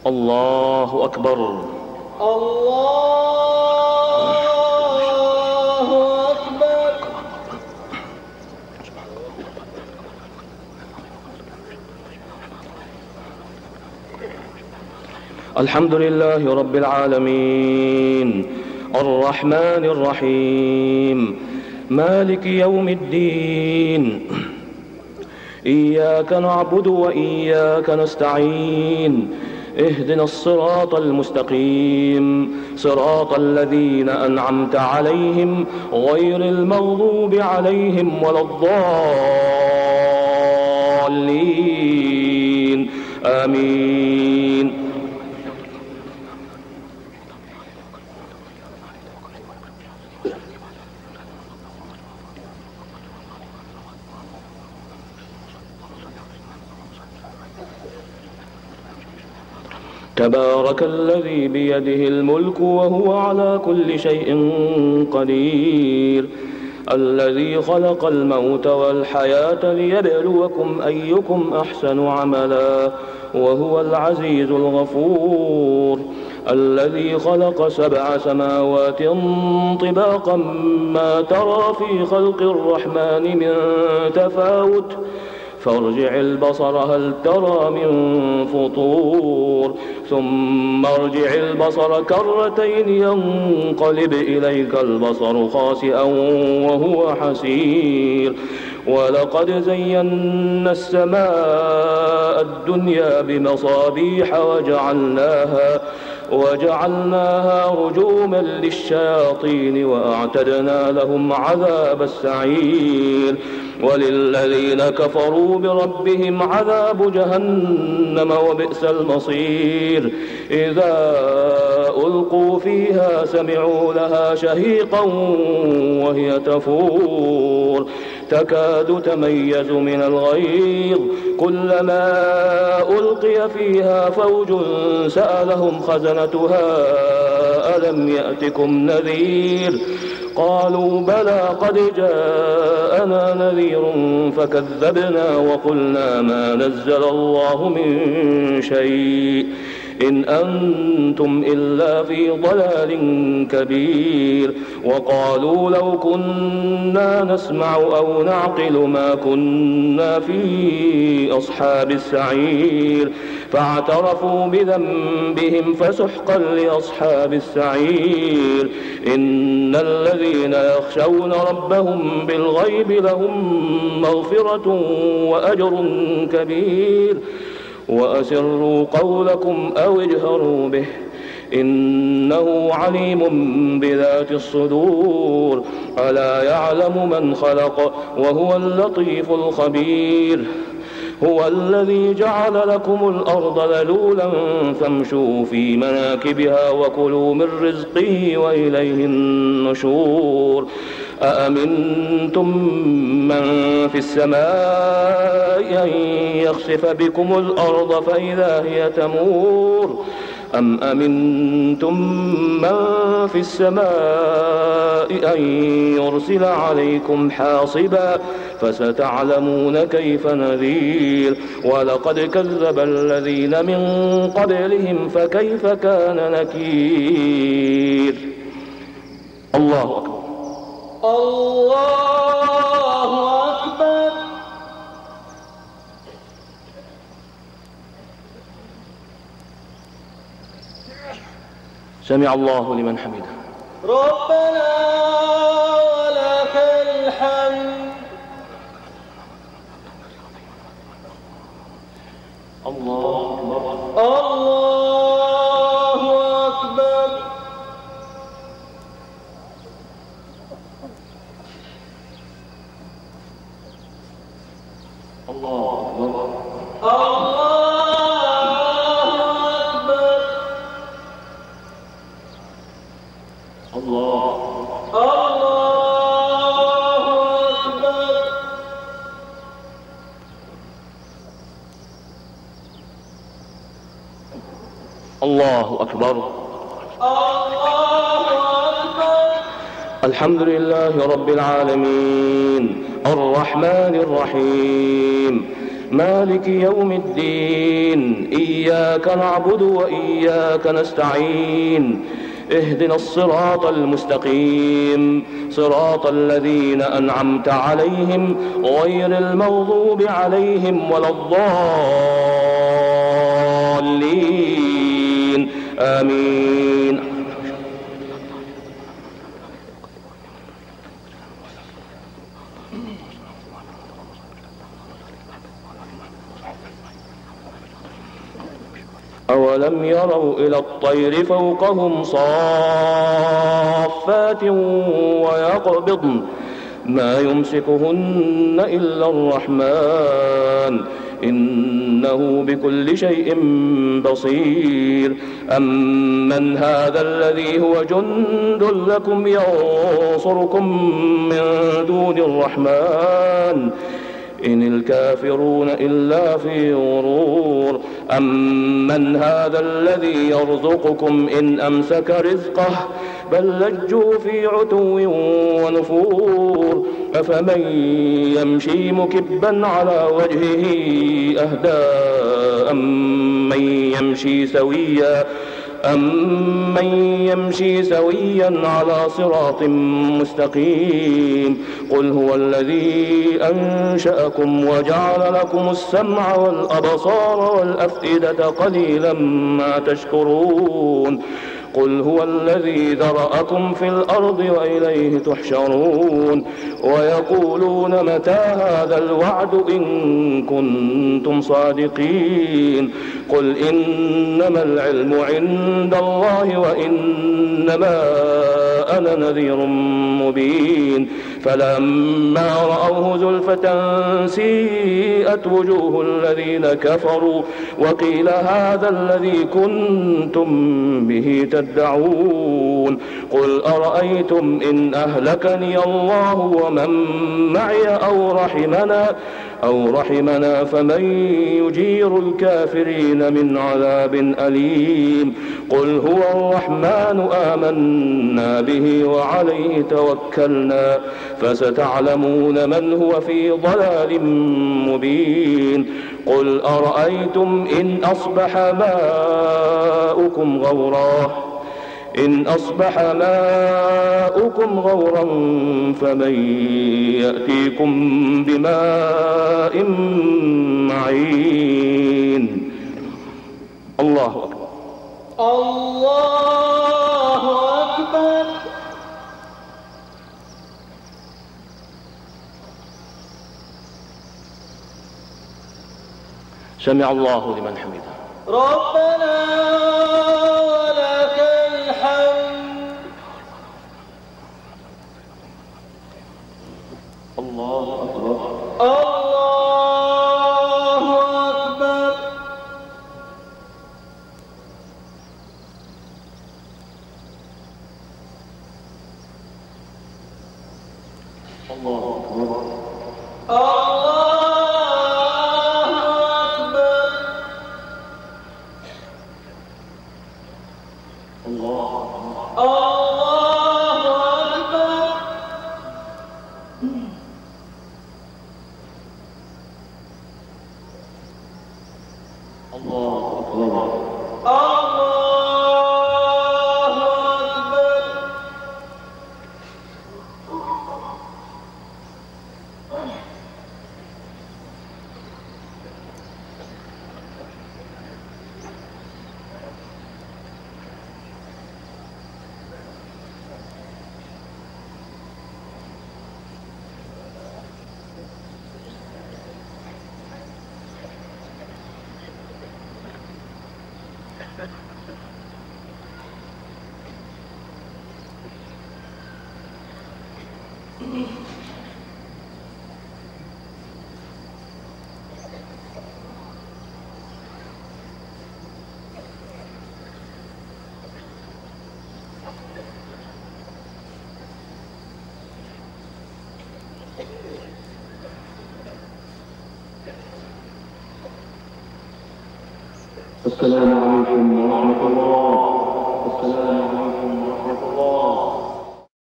الله أكبر. الله أكبر. الحمد لله رب العالمين الرحمن الرحيم مالك يوم الدين إياك نعبد وإياك نستعين اهدنا الصراط المستقيم صراط الذين أنعمت عليهم غير المغضوب عليهم ولا الضالين آمين. تبارك الذي بيده الملك وهو على كل شيء قدير الذي خلق الموت والحياة ليبلوكم أيكم أحسن عملا وهو العزيز الغفور الذي خلق 7 سماوات طباقا ما ترى في خلق الرحمن من تفاوت فارجع البصر هل ترى من فطور ثم ارجع البصر كرتين ينقلب إليك البصر خاسئا وهو حسير ولقد زينا السماء الدنيا بمصابيح وجعلناها رجوما للشياطين وأعتدنا لهم عذاب السعير وللذين كفروا بربهم عذاب جهنم وبئس المصير إذا ألقوا فيها سمعوا لها شهيقا وهي تفور تكاد تميز من الغيظ كلما ألقي فيها فوج سألهم خزنتها ألم يأتكم نذير قالوا بلى قد جاءنا نذير فكذبنا وقلنا ما نزل الله من شيء إن أنتم إلا في ضلال كبير وقالوا لو كنا نسمع أو نعقل ما كنا في أصحاب السعير فاعترفوا بذنبهم فسحقا لأصحاب السعير إن الذين يخشون ربهم بالغيب لهم مغفرة وأجر كبير وأسروا قولكم أو اجهروا به إنه عليم بذات الصدور ألا يعلم من خلق وهو اللطيف الخبير هو الذي جعل لكم الأرض ذلولا فامشوا في مناكبها وكلوا من رزقه وإليه النشور أأمنتم من في السماء أن يخسف بكم الأرض فإذا هي تمور أم أمنتم من في السماء أن يرسل عليكم حاصبا فستعلمون كيف نذير ولقد كذب الذين من قبلهم فكيف كان نكير. الله أكبر. الله أكبر. سمع الله لمن حمده. ربنا ولك الحمد. الله أكبر. الله أكبر. الله أكبر. الله أكبر. الله أكبر. الحمد لله رب العالمين الرحمن الرحيم مالك يوم الدين. إياك نعبد وإياك نستعين. اهدنا الصراط المستقيم، صراط الذين أنعمت عليهم غير المغضوب عليهم ولا الضالين. آمين. أولم يروا إلى الطير فوقهم صافات ويقبضن ما يمسكهن إلا الرحمن إنه بكل شيء بصير. أمن هذا الذي هو جند لكم ينصركم من دون الرحمن إن الكافرون إلا في غرور. أمن هذا الذي يرزقكم إن أمسك رزقه بل لجوا في عتو ونفور. أفمن يمشي مكبا على وجهه أهدى أمن يمشي سويا على صراط مستقيم. قل هو الذي أنشأكم وجعل لكم السمع والأبصار والأفئدة قليلا ما تشكرون. قل هو الذي ذرأكم في الأرض وإليه تحشرون. ويقولون متى هذا الوعد إن كنتم صادقين. قل إنما العلم عند الله وإنما أنا نذير مبين. فلما رأوه زلفة سيئت وجوه الذين كفروا وقيل هذا الذي كنتم به تدعون. قل أرأيتم إن أهلكني الله ومن معي أو رحمنا فمن يجير الكافرين من عذاب أليم. قل هو الرحمن آمنا به وعليه توكلنا فستعلمون من هو في ضلال مبين. قل أرأيتم إن أصبح ماؤكم غورا فمن يأتيكم بماء معين. الله أكبر. الله أكبر. سمع الله لمن حمده. ربنا ولك الحمد. الله أكبر. الله أكبر. الله أكبر. السلام عليكم ورحمة الله. السلام عليكم ورحمة الله.